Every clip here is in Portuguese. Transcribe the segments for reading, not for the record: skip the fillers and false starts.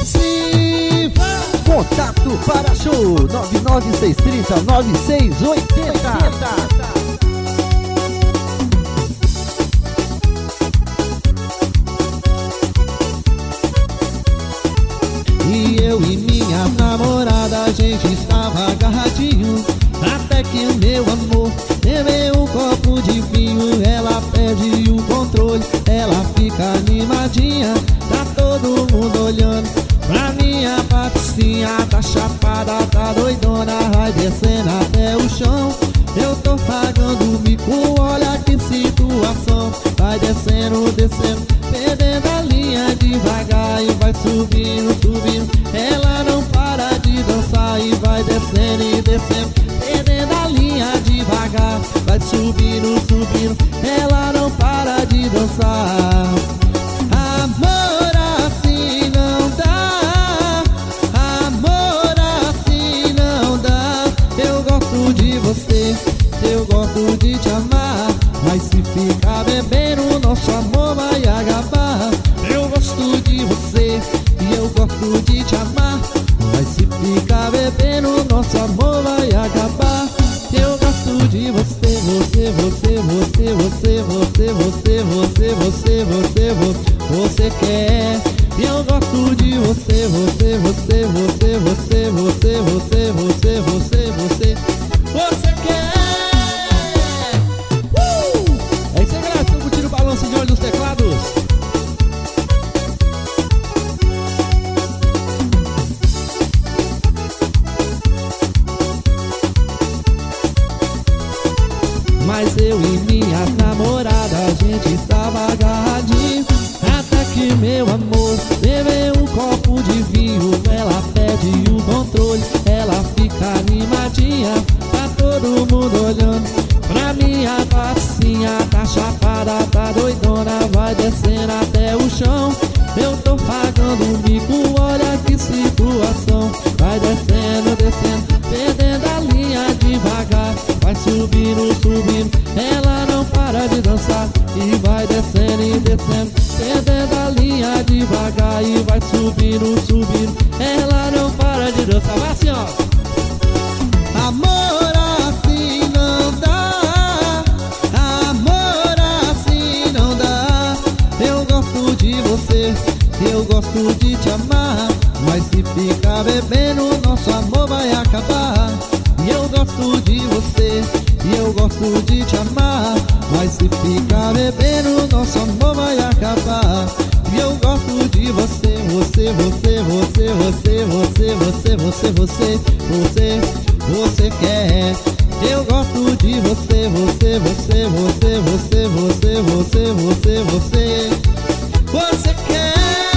Contato para show 99630-9680. E eu e minha namorada, a gente estava agarradinho, até que o meu amor bebeu um copo de vinho. Ela perde o controle, ela fica animadinha, tá todo mundo olhando pra minha patricinha. Tá chapada, tá doidona, vai descendo até o chão. Eu tô pagando o mico, olha que situação. Vai descendo, descendo, perdendo a linha devagar, e vai subindo, subindo. Ela não para de dançar e vai descendo e descendo, perdendo a linha devagar, vai subindo, subindo. Ela não para de dançar. Amor assim não dá, amor assim não dá. Eu gosto de você, eu gosto de te amar, mas se ficar bebendo, nosso amor vai acabar. Eu gosto de você e eu gosto de te amar, mas se ficar bebendo, nosso amor vai acabar. Eu gosto de você, você, você, você, você, você, você, você, você, você, você quer. Eu gosto de você, você, você, você, você, você, você, você, você, você, você quer. É isso aí, galera, estamos curtindo o balanço de olho dos teclados. Mas eu e minha namorada, a gente estava agarradinho, até que meu amor bebeu um copo de vinho. Ela perde o controle, ela fica animadinha, tá todo mundo olhando pra minha patricinha. Tá chapada, tá doidona, vai descendo até o chão. Eu tô pagando o mico, olha que situação. Vai descendo, descendo, perdendo a linha devagar, vai subindo, subindo. Ela não para de dançar e vai descendo e descendo, perdendo a linha devagar, e vai subindo, subindo. Ela não para de dançar. Vai assim, ó. Amor assim não dá, amor assim não dá. Eu gosto de você, eu gosto de te amar, mas se ficar bebendo, nosso amor vai acabar. E eu gosto de você e eu gosto de te amar, mas se ficar bebendo, nosso amor vai acabar. E eu gosto de você, você, você, você, você, você, você, você, você, você, você quer. Eu gosto de você, você, você, você, você, você, você, você, você, você quer.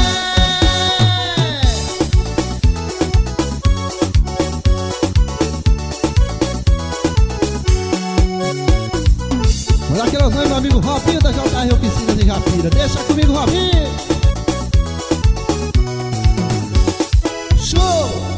Olha aquele aos meu amigo Robinho da JR Oficinas em Japira. Deixa comigo, Robinho. Show!